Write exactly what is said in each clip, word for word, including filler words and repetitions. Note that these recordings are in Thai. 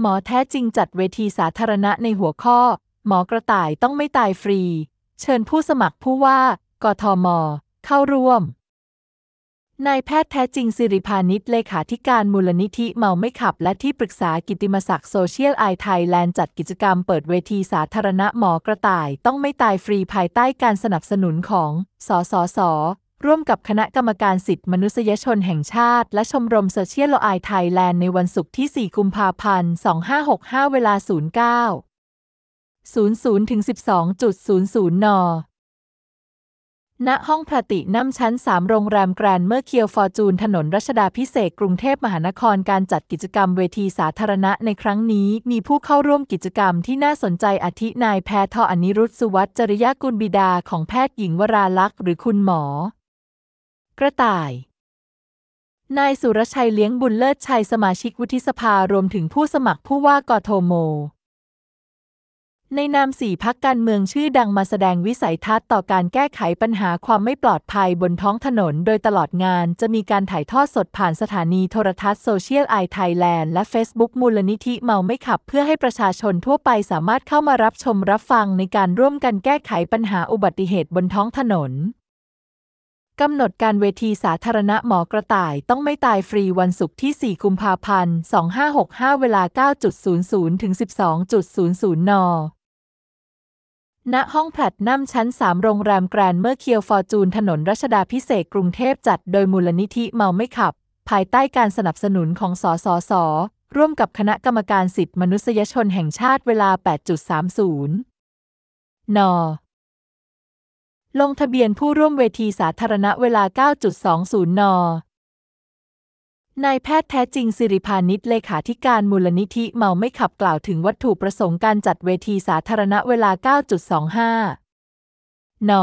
หมอแท้จริงจัดเวทีสาธารณะในหัวข้อหมอกระต่ายต้องไม่ตายฟรีเชิญผู้สมัครผู้ว่ากทม.เข้าร่วมนายแพทย์แท้จริงสิริพานิชเลขาธิการมูลนิธิเมาไม่ขับและที่ปรึกษากิตติมศักดิ์โซเชียลไอไทยแลนด์จัดกิจกรรมเปิดเวทีสาธารณะหมอกระต่ายต้องไม่ตายฟรีภายใต้การสนับสนุนของสสส.ร่วมกับคณะกรรมการสิทธิมนุษยชนแห่งชาติและชมรมโซเชียลไอไทยแลนด์ในวันศุกร์ที่สี่กุมภาพันธ์สองพันห้าร้อยหกสิบห้าเวลา ศูนย์ เก้า ศูนย์ ศูนย์ ถึง สิบสอง ศูนย์ ศูนย์ น.ณห้องพระตินั่มชั้นสามโรงแรมแกรนด์เมอร์เคียวฟอร์จูนถนนรัชดาภิเษกกรุงเทพมหานครการจัดกิจกรรมเวทีสาธารณะในครั้งนี้มีผู้เข้าร่วมกิจกรรมที่น่าสนใจอาทินายแพทย์ทอนิรุตสุวัฒน์จริยกุลบิดาของแพทย์หญิงวราลักษณ์หรือคุณหมอกระต่ายนายสุรชัยเลี้ยงบุญเลิศชัยสมาชิกวุฒิสภารวมถึงผู้สมัครผู้ว่ากทม.ในนามสี่พรรคการเมืองชื่อดังมาแสดงวิสัยทัศน์ต่อการแก้ไขปัญหาความไม่ปลอดภัยบนท้องถนนโดยตลอดงานจะมีการถ่ายทอดสดผ่านสถานีโทรทัศน์โซเชียลไอไทยแลนด์และเฟซบุ๊กมูลนิธิเมาไม่ขับเพื่อให้ประชาชนทั่วไปสามารถเข้ามารับชมรับฟังในการร่วมกันแก้ไขปัญหาอุบัติเหตุบนท้องถนนกำหนดการเวทีสาธารณะหมอกระต่ายต้องไม่ตายฟรีวันศุกร์ที่สี่กุมภาพันธ์สองพันห้าร้อยหกสิบห้าเวลา เก้า ศูนย์ ศูนย์ ถึง สิบสอง ศูนย์ ศูนย์ น.ณห้องแพลตนัมชั้นสามโรงแรมแกรนด์เมอร์เคียวฟอร์จูนถนนรัชดาภิเษกกรุงเทพจัดโดยมูลนิธิเมาไม่ขับภายใต้การสนับสนุนของสสส.ร่วมกับคณะกรรมการสิทธิมนุษยชนแห่งชาติเวลา แปด สามสิบ น.ลงทะเบียนผู้ร่วมเวทีสาธารณะเวลา เก้า สองสิบ น.นายแพทย์แท้จริงสิริพานิชเลขาธิการมูลนิธิเมาไม่ขับกล่าวถึงวัตถุประสงค์การจัดเวทีสาธารณะเวลา เก้า สองสิบห้า น.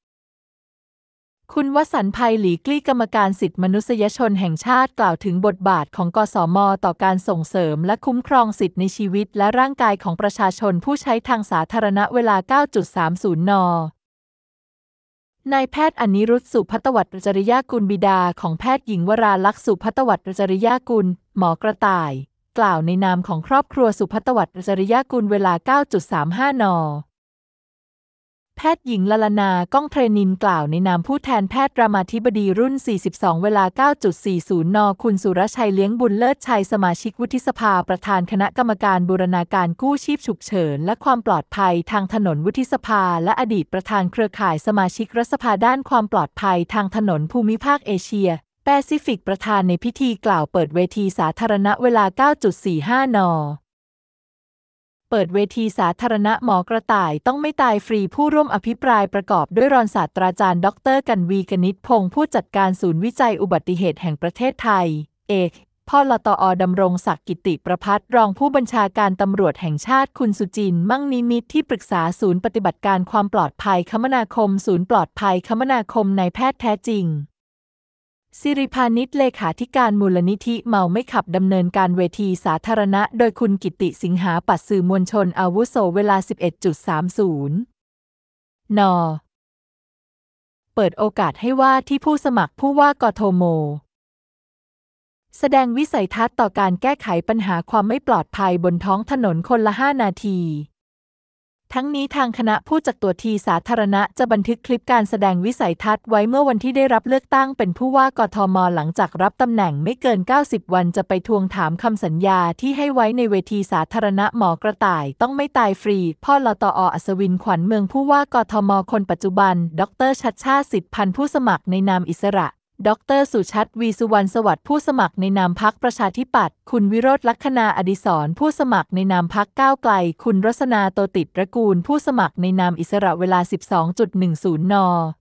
คุณวสันต์ไพหลีกลี่กรรมการสิทธิมนุษยชนแห่งชาติกล่าวถึงบทบาทของกสม.ต่อการส่งเสริมและคุ้มครองสิทธิในชีวิตและร่างกายของประชาชนผู้ใช้ทางสาธารณะเวลา เก้า สามสิบ น.นายแพทย์อนิรุตสุภัตวัตรจริยกุลบิดาของแพทย์หญิงวราลักษณ์สุภัตวัตรจริยกุลหมอกระต่ายกล่าวในนามของครอบครัวสุภัตวัตรจริยกุลเวลา เก้า สามสิบห้า น.แพทย์หญิงลลนาก้องเทรนินกล่าวในนามผู้แทนแพทย์รามาธิบดีรุ่น สี่สิบสอง เวลา เก้า สี่สิบ น.คุณสุรชัยเลี้ยงบุญเลิศชัยสมาชิกวุฒิสภาประธานคณะกรรมการบูรณาการกู้ชีพฉุกเฉินและความปลอดภัยทางถนนวุฒิสภาและอดีตประธานเครือข่ายสมาชิกรัฐสภาด้านความปลอดภัยทางถนนภูมิภาคเอเชียแปซิฟิกประธานในพิธีกล่าวเปิดเวทีสาธารณะเวลา เก้า สี่สิบห้า น.เปิดเวทีสาธารณะหมอกระต่ายต้องไม่ตายฟรีผู้ร่วมอภิปรายประกอบด้วยรองศาสตราจารย์ดรกันวีกนิษฐ์พงศ์ผู้จัดการศูนย์วิจัยอุบัติเหตุแห่งประเทศไทยเอกพลตอดำรงศักดิ์กิติประภัสรองผู้บัญชาการตำรวจแห่งชาติคุณสุจินต์มั่งนิมิตรที่ปรึกษาศูนย์ปฏิบัติการความปลอดภัยคมนาคมศูนย์ปลอดภัยคมนาคมนายแพทย์แท้จริงสิริพานิชเลขาธิการมูลนิธิเมาไม่ขับดำเนินการเวทีสาธารณะโดยคุณกิติสิงหาปัตย์สื่อมวลชนอาวุโสเวลา สิบเอ็ด สามสิบ น.เปิดโอกาสให้ว่าที่ผู้สมัครผู้ว่ากทม.แสดงวิสัยทัศน์ต่อการแก้ไขปัญหาความไม่ปลอดภัยบนท้องถนนคนละห้านาทีทั้งนี้ทางคณะผู้จัดตัวทีสาธารณะจะบันทึกคลิปการแสดงวิสัยทัศน์ไว้เมื่อวันที่ได้รับเลือกตั้งเป็นผู้ว่ากทม.หลังจากรับตำแหน่งไม่เกินเก้าสิบวันจะไปทวงถามคำสัญญาที่ให้ไว้ในเวทีสาธารณะหมอกระต่ายต้องไม่ตายฟรีพ่อลตออัศวินขวัญเมืองผู้ว่ากทม.คนปัจจุบันดรชัชชาติสิทธิพันธ์ผู้สมัครในนามอิสระดรสุชัชวีสุวรรณสวัสดิ์ผู้สมัครในนามพรรคประชาธิปัตย์คุณวิโรจน์ลัคนาอดิศรผู้สมัครในนามพรรคก้าวไกลคุณรสนาโตติตระกูลผู้สมัครในนามอิสระเวลา สิบสอง หนึ่งสิบ น.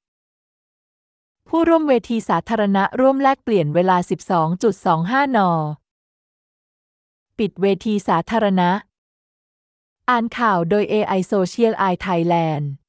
ผู้ร่วมเวทีสาธารณะร่วมแลกเปลี่ยนเวลา สิบสอง สองสิบห้า น.ปิดเวทีสาธารณะอ่านข่าวโดย เอ ไอ Social Eye Thailand